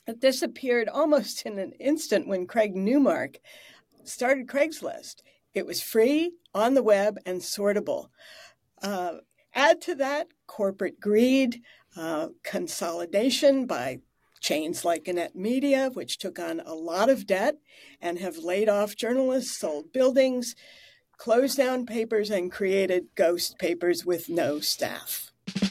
It disappeared almost in an instant when Craig Newmark started Craigslist. It was free, on the web, and sortable. Add to that corporate greed, consolidation by chains like Gannett Media, which took on a lot of debt and have laid off journalists, sold buildings, closed down papers, and created ghost papers with no staff.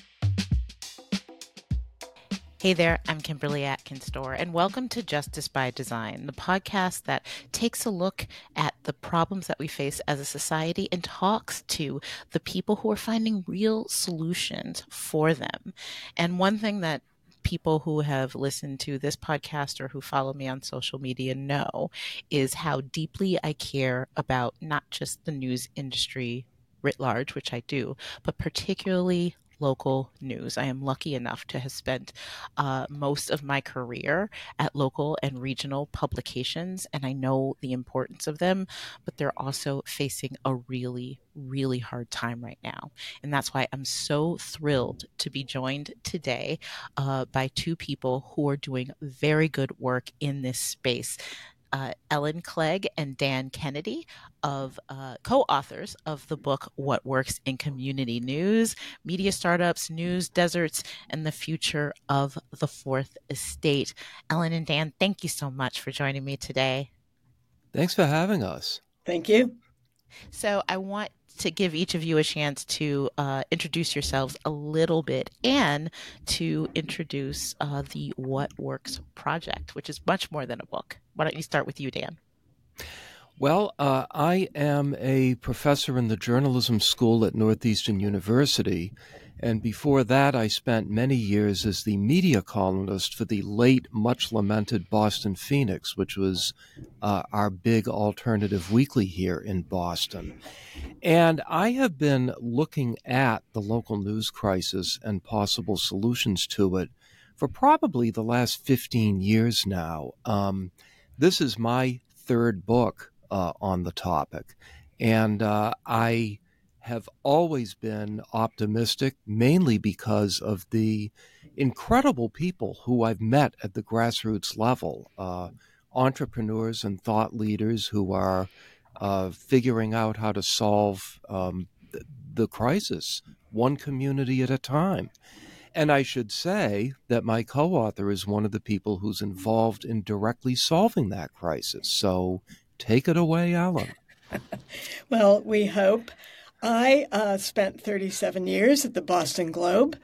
Hey there, I'm Kimberly Atkins Storr, and welcome to Justice by Design, the podcast that takes a look at the problems that we face as a society and talks to the people who are finding real solutions for them. And one thing that people who have listened to this podcast or who follow me on social media know is how deeply I care about not just the news industry writ large, which I do, but particularly local news. I am lucky enough to have spent most of my career at local and regional publications, and I know the importance of them, but they're also facing a really, really hard time right now. And that's why I'm so thrilled to be joined today by two people who are doing very good work in this space. Ellen Clegg and Dan Kennedy, of co-authors of the book What Works in Community News, Media Startups, News Deserts, and the Future of the Fourth Estate. Ellen and Dan, thank you so much for joining me today. Thanks for having us. Thank you. So I want to give each of you a chance to introduce yourselves a little bit and to introduce the What Works project, which is much more than a book. Why don't you start with you, Dan? Well, I am a professor in the journalism school at Northeastern University, and before that I spent many years as the media columnist for the late, much-lamented Boston Phoenix, which was our big alternative weekly here in Boston. And I have been looking at the local news crisis and possible solutions to it for probably the last 15 years now. This is my third book on the topic, and I have always been optimistic, mainly because of the incredible people who I've met at the grassroots level, entrepreneurs and thought leaders who are figuring out how to solve the crisis one community at a time. And I should say that my co-author is one of the people who's involved in directly solving that crisis. So take it away, Ellen. Well, we hope. I spent 37 years at the Boston Globe,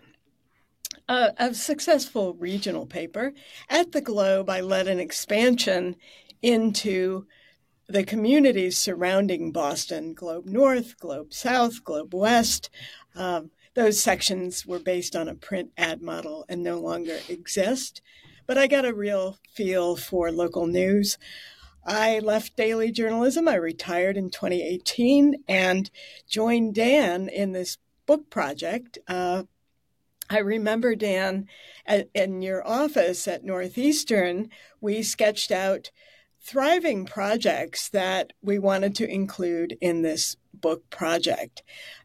a successful regional paper. At the Globe, I led an expansion into the communities surrounding Boston, Globe North, Globe South, Globe West. Those sections were based on a print ad model and no longer exist. But I got a real feel for local news. I left daily journalism. I retired in 2018 and joined Dan in this book project. I remember, Dan, in your office at Northeastern, we sketched out thriving projects that we wanted to include in this book project.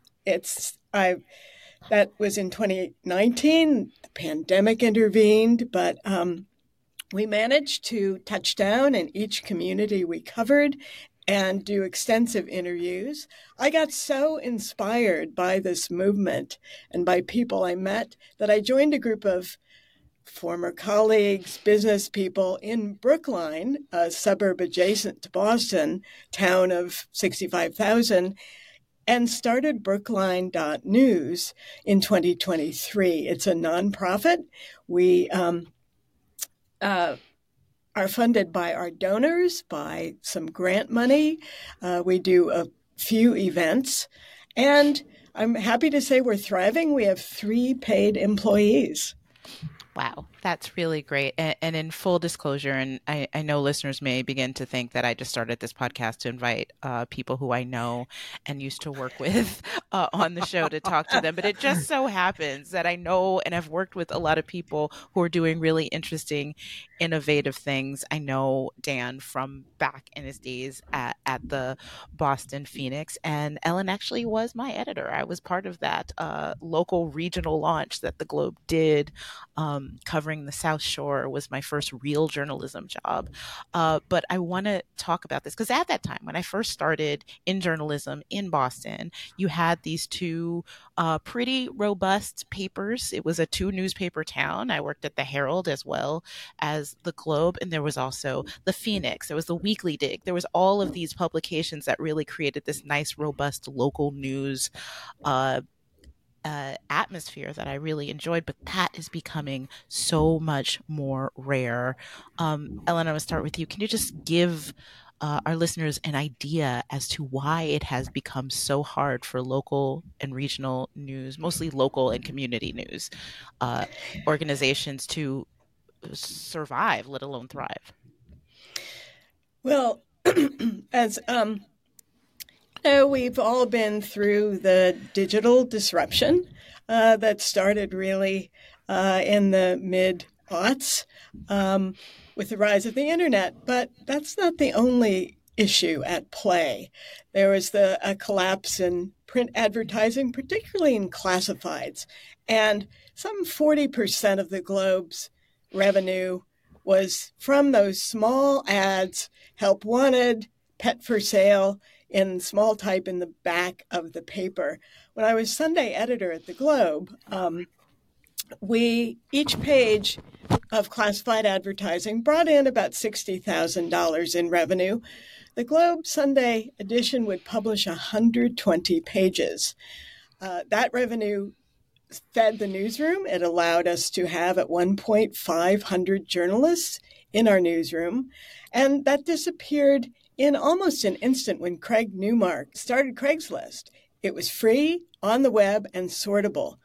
That was in 2019. The pandemic intervened, but we managed to touch down in each community we covered and do extensive interviews. I got so inspired by this movement and by people I met that I joined a group of former colleagues, business people in Brookline, a suburb adjacent to Boston, town of 65,000, and started Brookline.News in 2023. It's a nonprofit. We are funded by our donors, by some grant money. We do a few events, and I'm happy to say we're thriving. We have 3 paid employees. Wow, that's really great. And in full disclosure, and I know listeners may begin to think that I just started this podcast to invite people who I know and used to work with on the show to talk to them. But it just so happens that I know and have worked with a lot of people who are doing really interesting, innovative things. I know Dan from back in his days at the Boston Phoenix, and Ellen actually was my editor. I was part of that local regional launch that the Globe did covering the South Shore was my first real journalism job. But I want to talk about this because at that time, when I first started in journalism in Boston, you had these two pretty robust papers. It was a two newspaper town. I worked at the Herald as well as the Globe, and there was also the Phoenix. There was the Weekly Dig. There was all of these publications that really created this nice, robust local news atmosphere that I really enjoyed, but that is becoming so much more rare. Ellen, I want to start with you. Can you just give our listeners an idea as to why it has become so hard for local and regional news, mostly local and community news organizations to survive, let alone thrive? Well, as we've all been through the digital disruption that started really in the mid-aughts with the rise of the internet. But that's not the only issue at play. There was a collapse in print advertising, particularly in classifieds. And some 40% of the Globe's revenue was from those small ads, help wanted, pet for sale, in small type in the back of the paper. When I was Sunday editor at the Globe, each page of classified advertising brought in about $60,000 in revenue. The Globe Sunday edition would publish 120 pages. That revenue fed the newsroom. It allowed us to have at one point 500 journalists in our newsroom, and that disappeared in almost an instant when Craig Newmark started Craigslist. It was free, on the web, and sortable.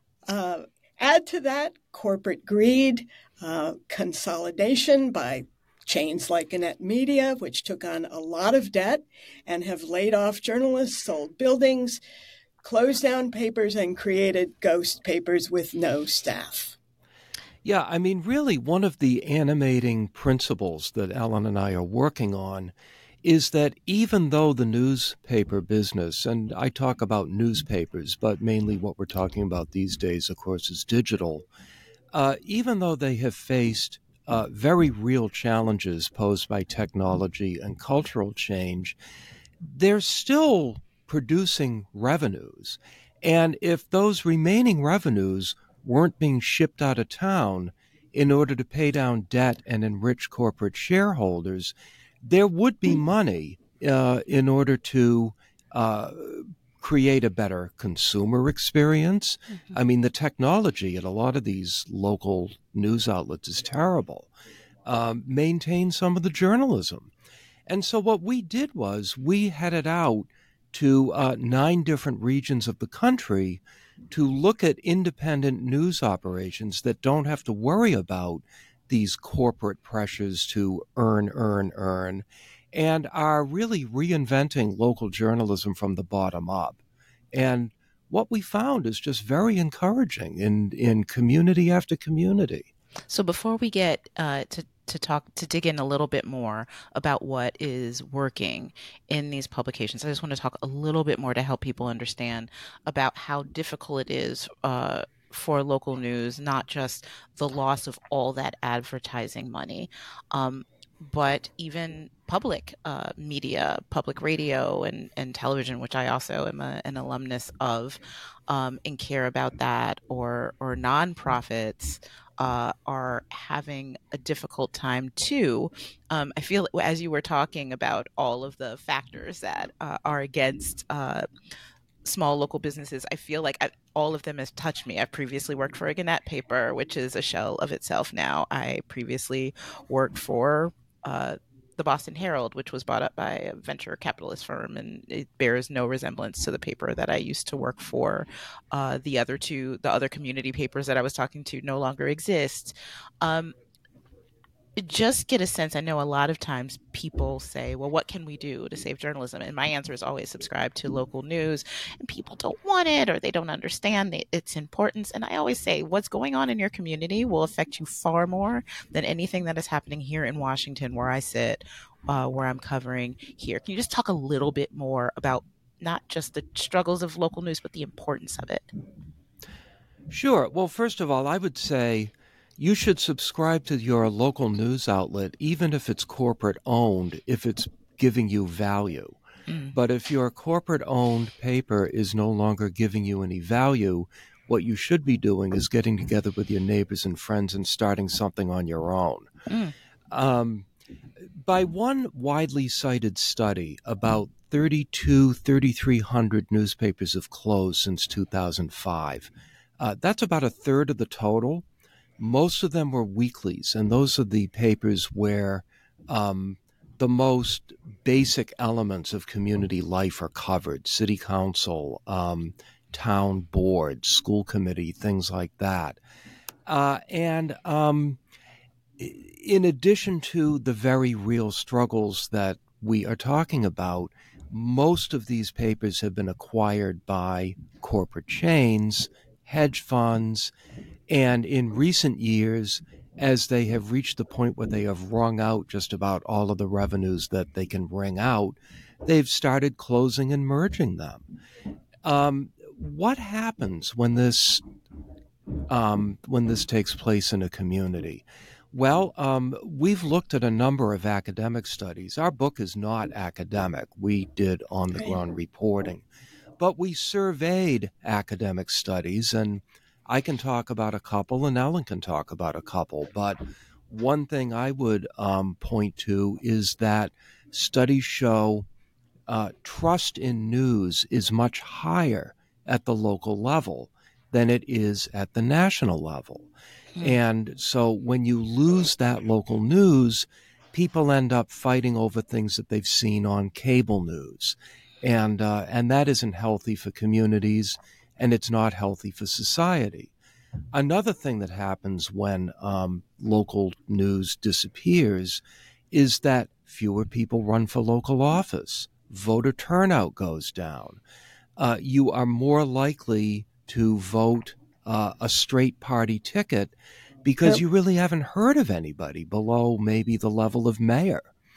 Add to that corporate greed, consolidation by chains like Gannett Media, which took on a lot of debt and have laid off journalists, sold buildings, closed down papers, and created ghost papers with no staff. Yeah, I mean, really, one of the animating principles that Ellen and I are working on is that even though the newspaper business, and I talk about newspapers, but mainly what we're talking about these days, of course, is digital, even though they have faced very real challenges posed by technology and cultural change, they're still producing revenues. And if those remaining revenues weren't being shipped out of town in order to pay down debt and enrich corporate shareholders, there would be money in order to create a better consumer experience. Mm-hmm. I mean, the technology at a lot of these local news outlets is terrible. Maintain some of the journalism. And so what we did was we headed out to 9 different regions of the country to look at independent news operations that don't have to worry about these corporate pressures to earn, and are really reinventing local journalism from the bottom up. And what we found is just very encouraging in community after community. So before we get to dig in a little bit more about what is working in these publications, I just want to talk a little bit more to help people understand about how difficult it is for local news, not just the loss of all that advertising money, but even public media, public radio and television, which I also am an alumnus of, and care about that, or nonprofits are having a difficult time too. I feel as you were talking about all of the factors that are against small local businesses, I feel like all of them has touched me. I've previously worked for a Gannett paper, which is a shell of itself now. I previously worked for the Boston Herald, which was bought up by a venture capitalist firm, and it bears no resemblance to the paper that I used to work for. The other community papers that I was talking to no longer exist. Just get a sense. I know a lot of times people say, well, what can we do to save journalism? And my answer is always subscribe to local news, and people don't want it or they don't understand its importance. And I always say what's going on in your community will affect you far more than anything that is happening here in Washington, where I sit, where I'm covering here. Can you just talk a little bit more about not just the struggles of local news, but the importance of it? Sure. Well, first of all, I would say You should subscribe to your local news outlet, even if it's corporate owned, if it's giving you value. But if your corporate-owned paper is no longer giving you any value, what you should be doing is getting together with your neighbors and friends and starting something on your own. By one widely cited study, about 3,300 newspapers have closed since 2005. That's about a third of the total. Most of them were weeklies, and those are the papers where the most basic elements of community life are covered: city council, town board, school committee, things like that. And in addition to the very real struggles that we are talking about, most of these papers have been acquired by corporate chains, hedge funds, and in recent years, as they have reached the point where they have wrung out just about all of the revenues that they can wring out, they've started closing and merging them. What happens when this takes place in a community? Well, we've looked at a number of academic studies. Our book is not academic. We did on-the-ground reporting. But we surveyed academic studies, and I can talk about a couple, and Ellen can talk about a couple. But one thing I would point to is that studies show trust in news is much higher at the local level than it is at the national level. And so when you lose that local news, people end up fighting over things that they've seen on cable news. And that isn't healthy for communities, and it's not healthy for society. Another thing that happens when local news disappears is that fewer people run for local office. Voter turnout goes down. You are more likely to vote a straight party ticket because you really haven't heard of anybody below maybe the level of mayor.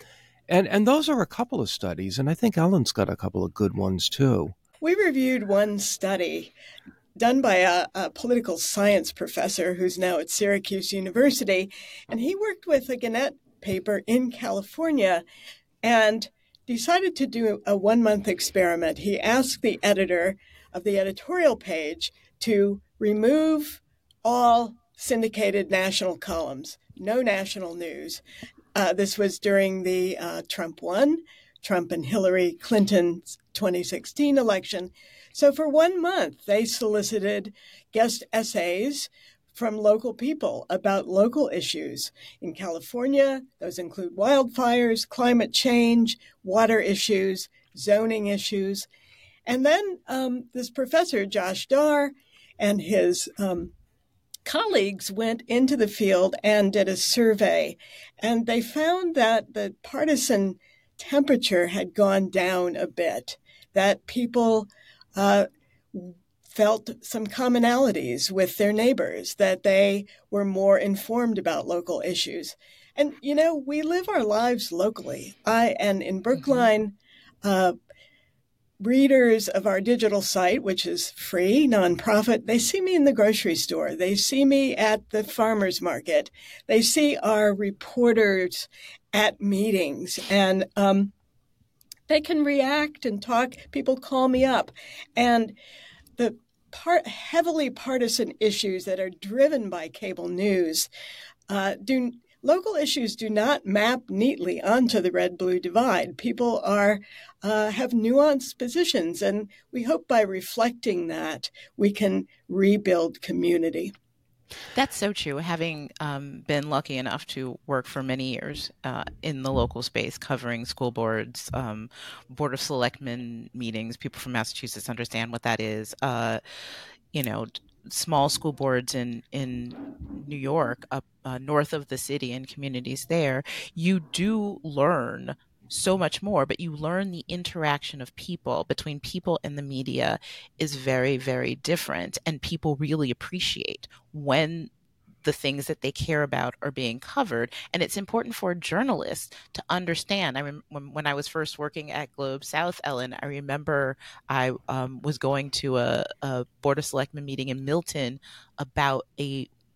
And those are a couple of studies, and I think Ellen's got a couple of good ones too. We reviewed one study done by a political science professor who's now at Syracuse University, and he worked with a Gannett paper in California and decided to do a 1-month experiment. He asked the editor of the editorial page to remove all syndicated national columns, no national news. This was during the Trump and Hillary Clinton's 2016 election. So for 1 month, they solicited guest essays from local people about local issues. In California, those include wildfires, climate change, water issues, zoning issues. And then this professor, Josh Dar, and his colleagues went into the field and did a survey. And they found that the partisan temperature had gone down a bit, that people felt some commonalities with their neighbors, that they were more informed about local issues. And, you know, we live our lives locally. And in Brookline, readers of our digital site, which is free, nonprofit, they see me in the grocery store. They see me at the farmer's market. They see our reporters at meetings, and they can react and talk. People call me up. And the heavily partisan issues that are driven by cable news local issues do not map neatly onto the red-blue divide. People have nuanced positions, and we hope by reflecting that we can rebuild community. That's so true. Having been lucky enough to work for many years in the local space, covering school boards, Board of Selectmen meetings, people from Massachusetts understand what that is. Small school boards in New York, up north of the city and communities there, you do learn so much more, but you learn the interaction of people between people and the media is very, very different. And people really appreciate when the things that they care about are being covered. And it's important for journalists to understand. When I was first working at Globe South, Ellen, I remember I was going to a Board of Selectmen meeting in Milton about a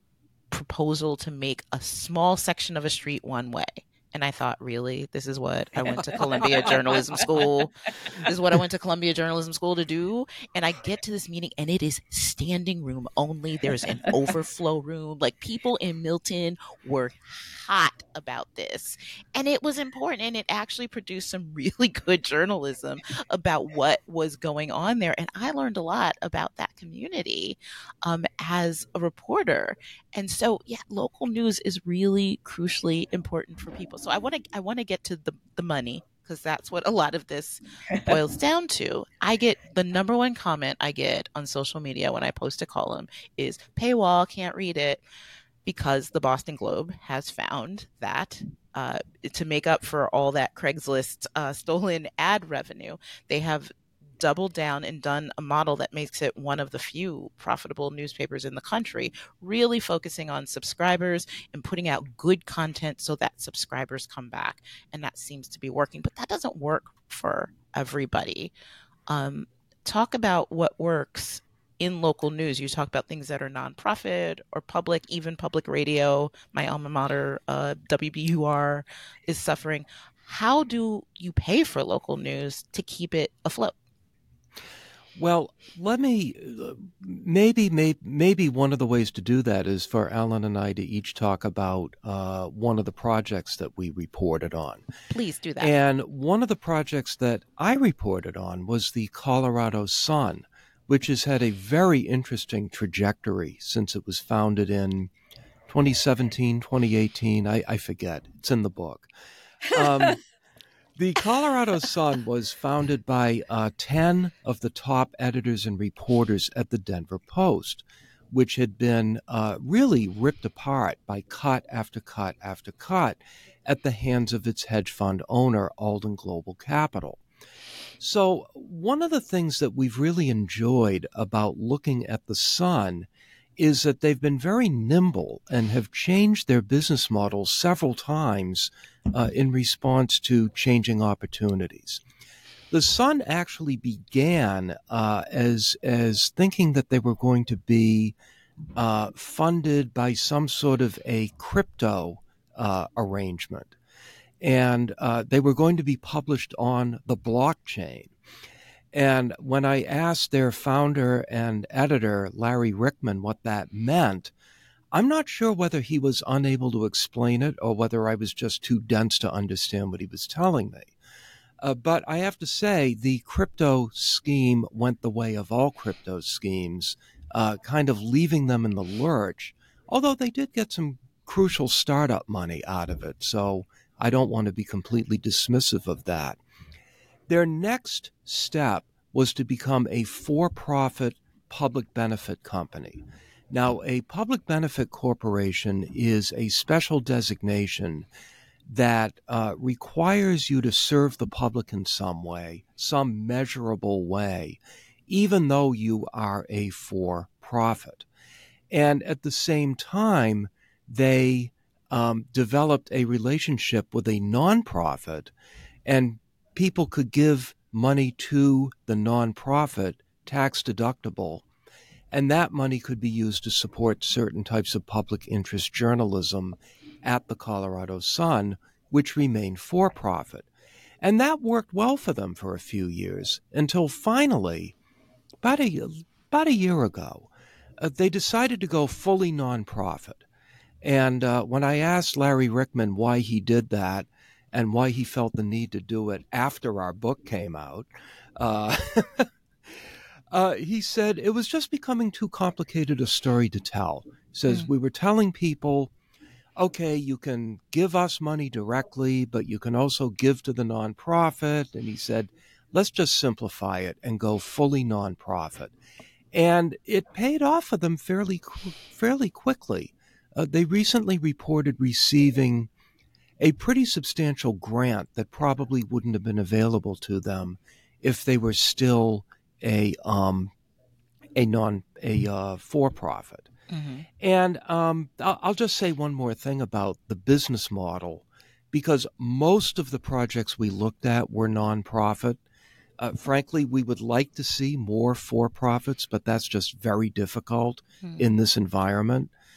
proposal to make a small section of a street one way. And I thought, really? This is what I went to Columbia Journalism School. This is what I went to Columbia Journalism School to do. And I get to this meeting and it is standing room only. There's an overflow room. Like, people in Milton were hot about this. And it was important. And it actually produced some really good journalism about what was going on there. And I learned a lot about that community as a reporter. And so, yeah, local news is really crucially important for people. So I want to get to the money, because that's what a lot of this boils down to. I get the number one comment I get on social media when I post a column is paywall, can't read it, because the Boston Globe has found that to make up for all that Craigslist stolen ad revenue, they have doubled down and done a model that makes it one of the few profitable newspapers in the country, really focusing on subscribers and putting out good content so that subscribers come back. And that seems to be working, but that doesn't work for everybody. Talk about what works in local news. You talk about things that are nonprofit or public, even public radio. My alma mater, WBUR, is suffering. How do you pay for local news to keep it afloat? Well, let me maybe one of the ways to do that is for Alan and I to each talk about one of the projects that we reported on. Please do that. And one of the projects that I reported on was the Colorado Sun, which has had a very interesting trajectory since it was founded in 2017, 2018. I forget. It's in the book. The Colorado Sun was founded by 10 of the top editors and reporters at the Denver Post, which had been really ripped apart by cut after cut after cut at the hands of its hedge fund owner, Alden Global Capital. So one of the things that we've really enjoyed about looking at the Sun is that they've been very nimble and have changed their business model several times in response to changing opportunities. The Sun actually began as thinking that they were going to be funded by some sort of a crypto arrangement, and they were going to be published on the blockchain. And when I asked their founder and editor, Larry Rickman, what that meant, I'm not sure whether he was unable to explain it or whether I was just too dense to understand what he was telling me. But I have to say, the crypto scheme went the way of all crypto schemes, kind of leaving them in the lurch, although they did get some crucial startup money out of it. So I don't want to be completely dismissive of that. Their next step was to become a for-profit public benefit company. Now, a public benefit corporation is a special designation that requires you to serve the public in some way, some measurable way, even though you are a for-profit. And at the same time, they developed a relationship with a nonprofit, and people could give money to the nonprofit, tax deductible, and that money could be used to support certain types of public interest journalism at the Colorado Sun, which remained for profit. And that worked well for them for a few years until finally, about a year ago, they decided to go fully nonprofit. And when I asked Larry Rickman why he did that, and why he felt the need to do it after our book came out, he said it was just becoming too complicated a story to tell. He says, we were telling people, okay, you can give us money directly, but you can also give to the nonprofit. And he said, let's just simplify it and go fully nonprofit. And it paid off for them fairly quickly. They recently reported receiving a pretty substantial grant that probably wouldn't have been available to them if they were still a for-profit. Mm-hmm. And I'll just say one more thing about the business model, because most of the projects we looked at were nonprofit. Frankly, we would like to see more for-profits, but that's just very difficult in this environment.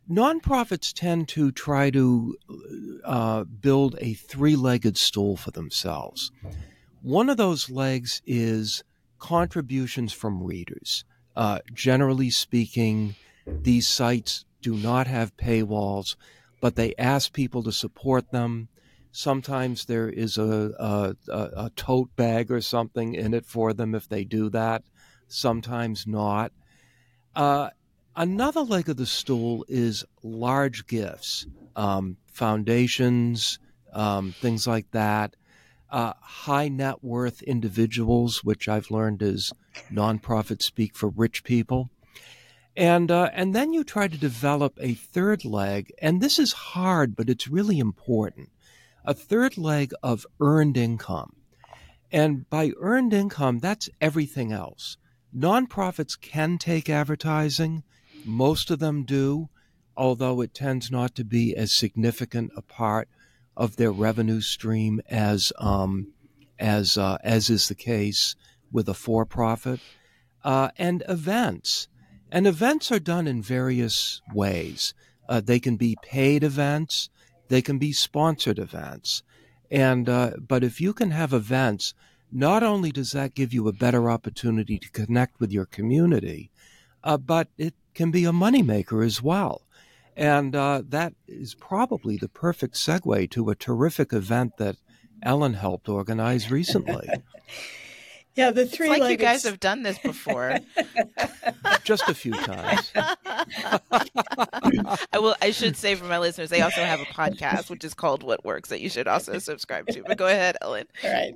Nonprofits tend to try to build a three-legged stool for themselves. One of those legs is contributions from readers. Generally speaking, these sites do not have paywalls, but they ask people to support them. Sometimes there is a tote bag or something in it for them if they do that, sometimes not. Another leg of the stool is large gifts, foundations, things like that. High net worth individuals, which I've learned is nonprofit speak for rich people. And then you try to develop a third leg, and this is hard, but it's really important. A third leg of earned income. And by earned income, that's everything else. Nonprofits can take advertising. Most of them do, although it tends not to be as significant a part of their revenue stream as is the case with a for-profit. And events. And events are done in various ways. They can be paid events. They can be sponsored events. And but if you can have events, not only does that give you a better opportunity to connect with your community, but it can be a moneymaker as well. And that is probably the perfect segue to a terrific event that Ellen helped organize recently. Yeah, the It's like three-legged... you guys have done this before. Just a few times. I should say for my listeners, they also have a podcast, which is called What Works, that you should also subscribe to. But go ahead, Ellen. All right.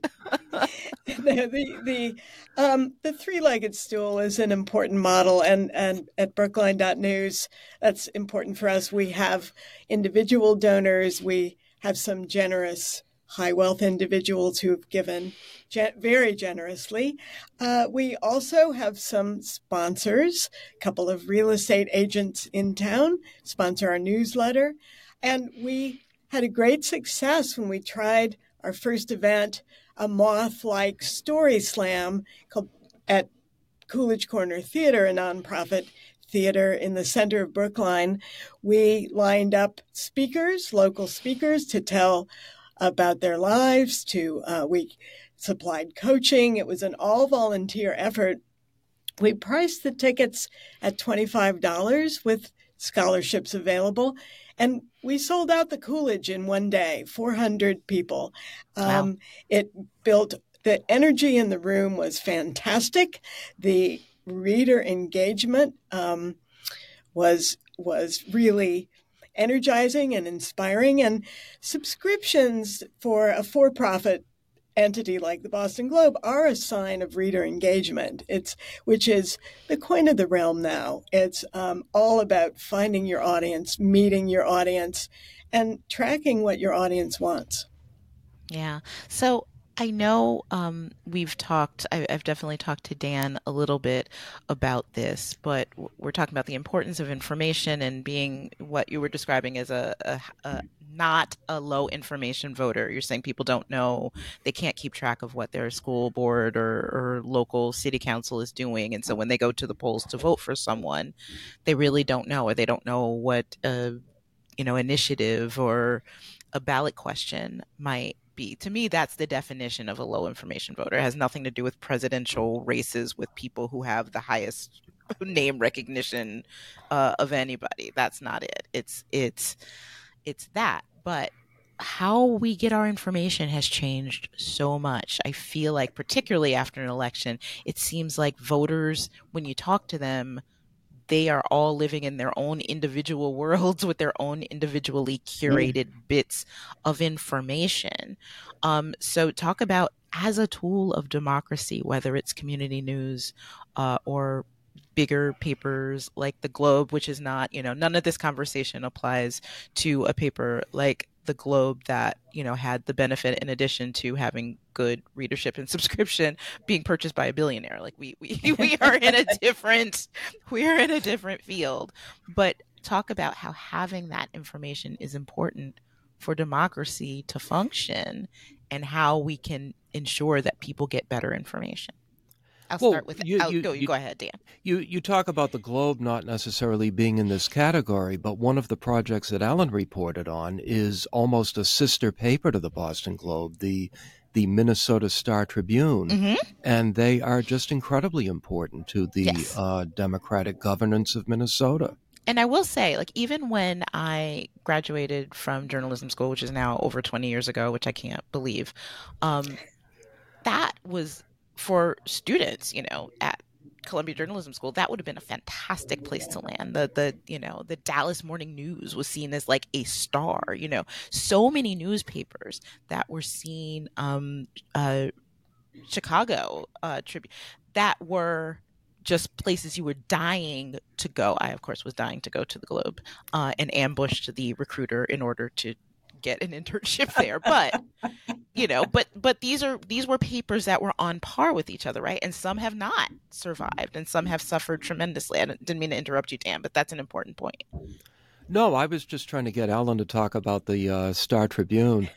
The three-legged stool is an important model, and at Brookline.News, that's important for us. We have individual donors. We have some generous high wealth individuals who have given very generously. We also have some sponsors. A couple of real estate agents in town sponsor our newsletter. And we had a great success when we tried our first event, a moth-like story slam called at Coolidge Corner Theater, a nonprofit theater in the center of Brookline. We lined up speakers, local speakers, to tell about their lives. We supplied coaching. It was an all-volunteer effort. We priced the tickets at $25 with scholarships available, and we sold out the Coolidge in one day, 400 people. Wow. The energy in the room was fantastic. The reader engagement was really energizing and inspiring, and subscriptions for a for-profit entity like the Boston Globe are a sign of reader engagement, which is the coin of the realm now. It's all about finding your audience, meeting your audience, and tracking what your audience wants. Yeah. So I know I've definitely talked to Dan a little bit about this, but we're talking about the importance of information and being what you were describing as a not a low information voter. You're saying people don't know, they can't keep track of what their school board or local city council is doing. And so when they go to the polls to vote for someone, they really don't know, or they don't know what initiative or a ballot question might be. To me, that's the definition of a low information voter. It has nothing to do with presidential races with people who have the highest name recognition of anybody. That's not it. It's that. But how we get our information has changed so much. I feel like, particularly after an election, it seems like voters, when you talk to them, they are all living in their own individual worlds with their own individually curated bits of information. So talk about, as a tool of democracy, whether it's community news or bigger papers like the Globe, which is not, none of this conversation applies to a paper like the Globe that, had the benefit, in addition to having good readership and subscription, being purchased by a billionaire. Like we are in a different field. But talk about how having that information is important for democracy to function, and how we can ensure that people get better information. I'll Well, start with, you go ahead, Dan. you talk about the Globe not necessarily being in this category, but one of the projects that Alan reported on is almost a sister paper to the Boston Globe, the Minnesota Star Tribune, Mm-hmm. and they are just incredibly important to the Yes. democratic governance of Minnesota. And I will say, like, even when I graduated from journalism school, which is now over 20 years ago, which I can't believe, that was for students, at Columbia Journalism School. That would have been a fantastic place to land. The Dallas Morning News was seen as like a star. So many newspapers that were seen, Chicago Tribune, that were just places you were dying to go. I, of course, was dying to go to the Globe and ambushed the recruiter in order to get an internship there. But but these were papers that were on par with each other, right? And some have not survived, and some have suffered tremendously. I didn't mean to interrupt you, Dan, but that's an important point. No, I was just trying to get Alan to talk about the Star Tribune.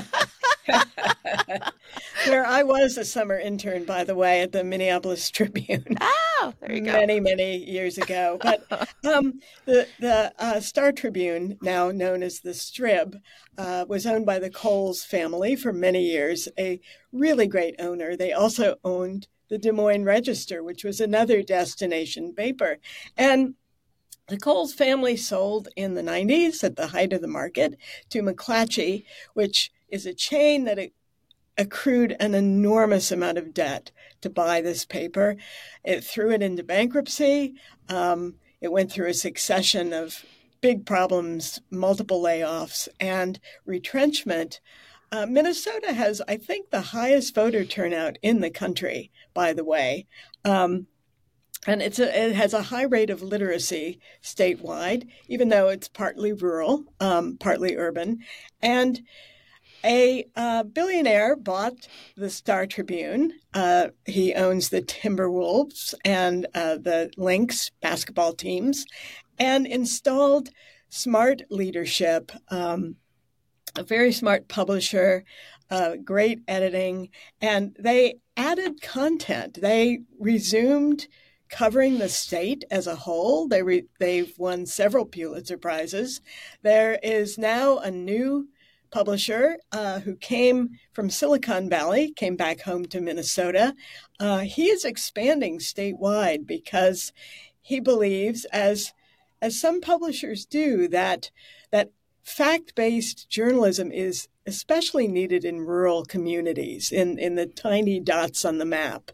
Where I was a summer intern, by the way, at the Minneapolis Tribune. Oh, there you go. Many years ago. But the Star Tribune, now known as the Strib, was owned by the Coles family for many years, a really great owner. They also owned the Des Moines Register, which was another destination paper. And the Coles family sold in the 90s at the height of the market to McClatchy, which is a chain that accrued an enormous amount of debt to buy this paper. It threw it into bankruptcy. It went through a succession of big problems, multiple layoffs, and retrenchment. Minnesota has, I think, the highest voter turnout in the country, by the way. And it has a high rate of literacy statewide, even though it's partly rural, partly urban. And a billionaire bought the Star Tribune. He owns the Timberwolves and the Lynx basketball teams, and installed smart leadership, a very smart publisher, great editing, and they added content. They resumed covering the state as a whole. They've won several Pulitzer Prizes. There is now a new publisher who came from Silicon Valley, came back home to Minnesota. He is expanding statewide because he believes, as some publishers do, that fact-based journalism is especially needed in rural communities, in the tiny dots on the map,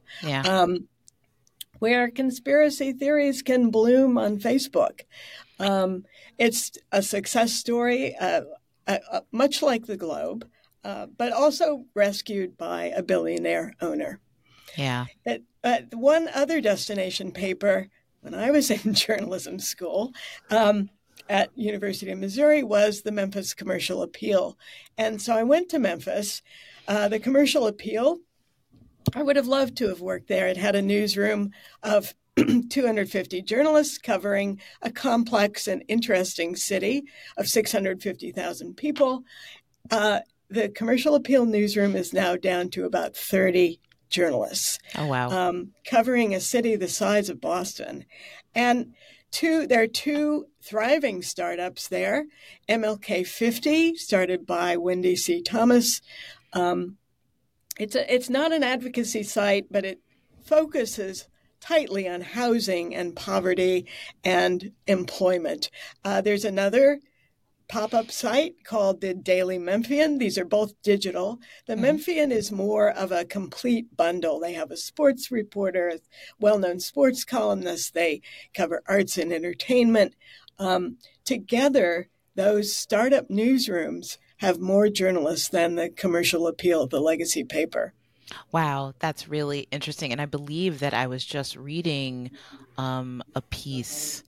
where conspiracy theories can bloom on Facebook. It's a success story, much like the Globe, but also rescued by a billionaire owner. Yeah. One other destination paper when I was in journalism school at University of Missouri was the Memphis Commercial Appeal. And so I went to Memphis. The Commercial Appeal, I would have loved to have worked there. It had a newsroom of 250 journalists covering a complex and interesting city of 650,000 people. The Commercial Appeal newsroom is now down to about 30 journalists. Oh, wow. Covering a city the size of Boston. And there are two thriving startups there. MLK 50, started by Wendy C. Thomas. It's not an advocacy site, but it focuses tightly on housing and poverty and employment. There's another pop-up site called the Daily Memphian. These are both digital. The Memphian is more of a complete bundle. They have a sports reporter, a well-known sports columnist. They cover arts and entertainment. Together, those startup newsrooms have more journalists than the Commercial Appeal, the legacy paper. Wow, that's really interesting. And I believe that I was just reading a piece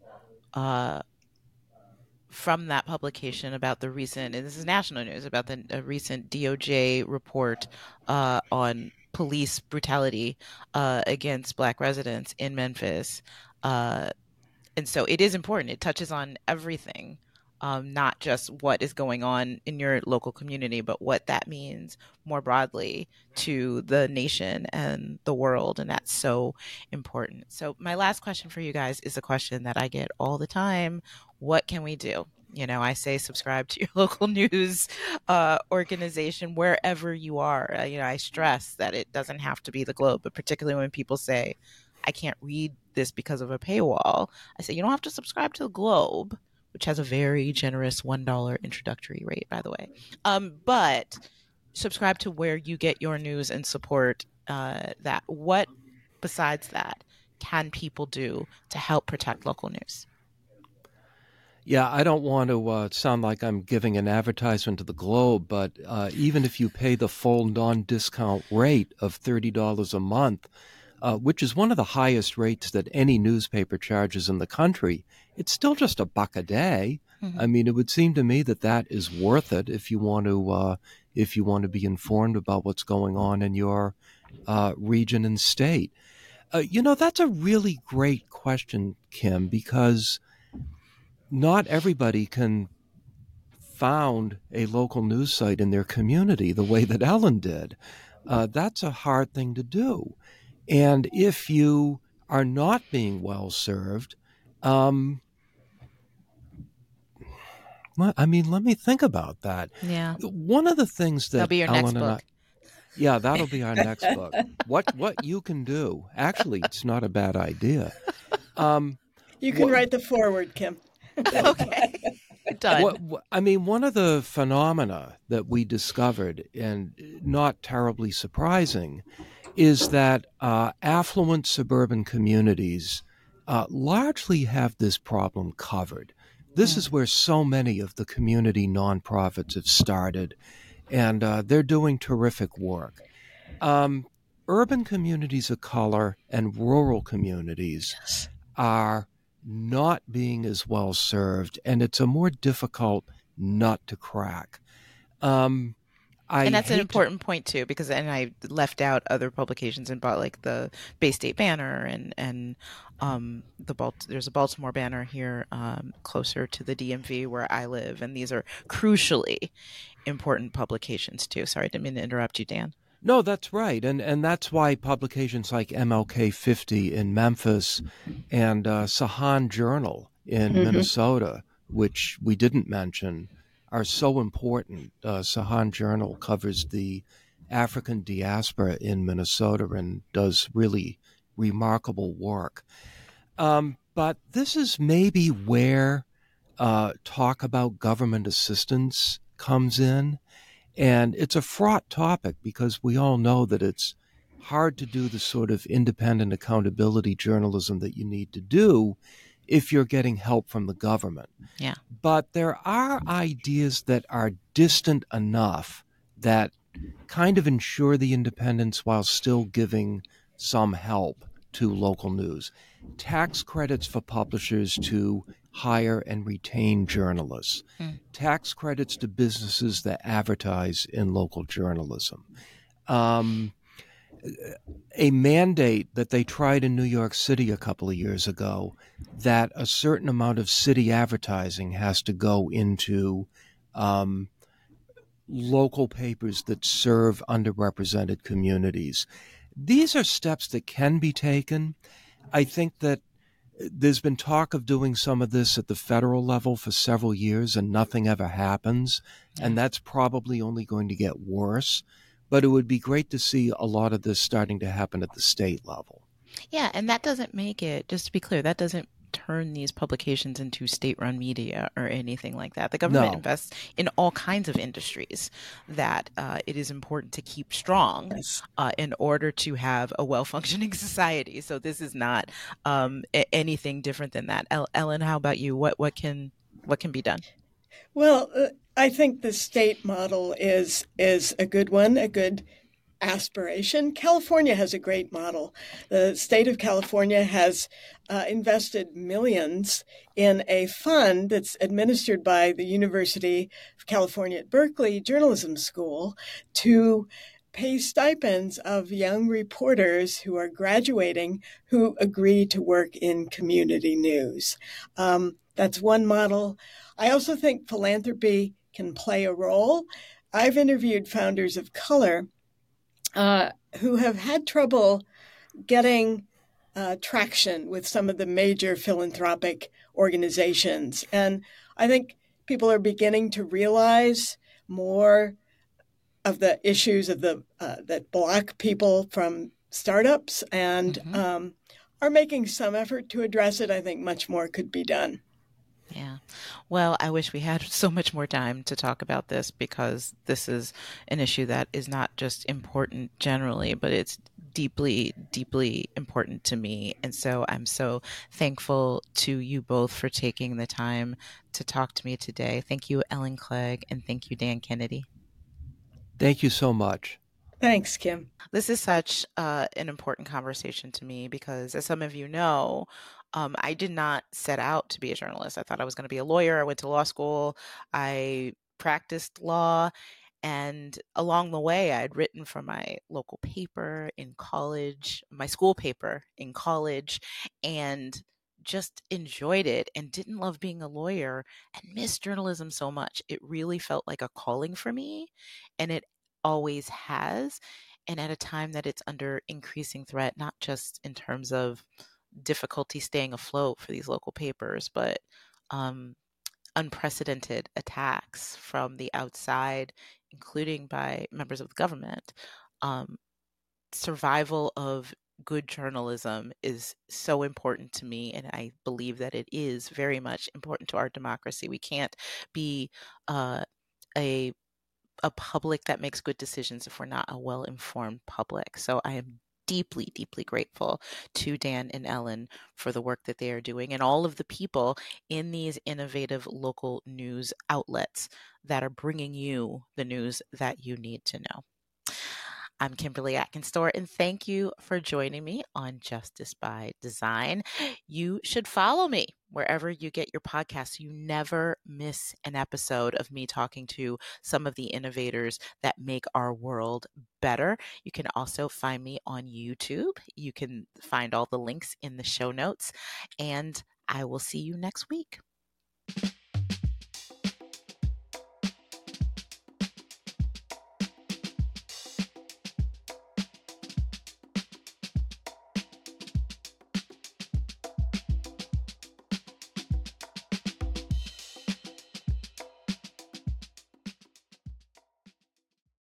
from that publication about the recent, and this is national news, about the recent DOJ report on police brutality against Black residents in Memphis. And so it is important. It touches on everything not just what is going on in your local community, but what that means more broadly to the nation and the world. And that's so important. So my last question for you guys is a question that I get all the time. What can we do? I say subscribe to your local news organization wherever you are. I stress that it doesn't have to be the Globe, but particularly when people say, I can't read this because of a paywall, I say, you don't have to subscribe to the Globe, which has a very generous $1 introductory rate, by the way. But subscribe to where you get your news and support that. What, besides that, can people do to help protect local news? Yeah, I don't want to sound like I'm giving an advertisement to the Globe, but even if you pay the full non-discount rate of $30 a month, which is one of the highest rates that any newspaper charges in the country, it's still just $1 a day. Mm-hmm. I mean, it would seem to me that is worth it if you want to be informed about what's going on in your region and state. That's a really great question, Kim, because not everybody can found a local news site in their community the way that Ellen did. That's a hard thing to do. And if you are not being well served, let me think about that. Yeah. One of the things that that'll be your Ellen next book. Yeah, that'll be our next book. What you can do. Actually, it's not a bad idea. You can write the foreword, Kim. Okay. Done. One of the phenomena that we discovered, and not terribly surprising, is that affluent suburban communities largely have this problem covered. This is where so many of the community nonprofits have started, and they're doing terrific work. Urban communities of color and rural communities are not being as well served, and it's a more difficult nut to crack. And that's an important point too, because I left out other publications and bought like the Bay State Banner and there's a Baltimore Banner here closer to the DMV where I live, and these are crucially important publications too. Sorry, I didn't mean to interrupt you, Dan. No, that's right. And that's why publications like MLK 50 in Memphis and Sahan Journal in Minnesota, which we didn't mention, are so important. Sahan Journal covers the African diaspora in Minnesota and does really remarkable work. But this is maybe where talk about government assistance comes in. And it's a fraught topic because we all know that it's hard to do the sort of independent accountability journalism that you need to do if you're getting help from the government. Yeah. But there are ideas that are distant enough that kind of ensure the independence while still giving some help to local news. Tax credits for publishers to hire and retain journalists, tax credits to businesses that advertise in local journalism, a mandate that they tried in New York City a couple of years ago that a certain amount of city advertising has to go into local papers that serve underrepresented communities. These are steps that can be taken. I think that there's been talk of doing some of this at the federal level for several years and nothing ever happens. And that's probably only going to get worse. But it would be great to see a lot of this starting to happen at the state level. Yeah, and that doesn't make it, just to be clear, that doesn't turn these publications into state-run media or anything like that. The government invests in all kinds of industries that it is important to keep strong in order to have a well-functioning society. So this is not anything different than that. Ellen, how about you? What can be done? Well, I think the state model is a good one, a good aspiration. California has a great model. The state of California has invested millions in a fund that's administered by the University of California at Berkeley Journalism School to pay stipends of young reporters who are graduating who agree to work in community news. That's one model. I also think philanthropy can play a role. I've interviewed founders of color who have had trouble getting traction with some of the major philanthropic organizations. And I think people are beginning to realize more of the issues of that block people from startups and are making some effort to address it. I think much more could be done. Yeah. Well, I wish we had so much more time to talk about this because this is an issue that is not just important generally, but it's deeply, deeply important to me. And so I'm so thankful to you both for taking the time to talk to me today. Thank you, Ellen Clegg, and thank you, Dan Kennedy. Thank you so much. Thanks, Kim. This is such an important conversation to me because, as some of you know, I did not set out to be a journalist. I thought I was going to be a lawyer. I went to law school. I practiced law. And along the way, I had written for my local paper in college, my school paper in college, and just enjoyed it and didn't love being a lawyer and missed journalism so much. It really felt like a calling for me, and it always has. And at a time that it's under increasing threat, not just in terms of difficulty staying afloat for these local papers, but unprecedented attacks from the outside, including by members of the government. Survival of good journalism is so important to me, and I believe that it is very much important to our democracy. We can't be a public that makes good decisions if we're not a well-informed public. So I am deeply, deeply grateful to Dan and Ellen for the work that they are doing and all of the people in these innovative local news outlets that are bringing you the news that you need to know. I'm Kimberly Atkinstor, and thank you for joining me on Justice by Design. You should follow me wherever you get your podcasts. You never miss an episode of me talking to some of the innovators that make our world better. You can also find me on YouTube. You can find all the links in the show notes, and I will see you next week.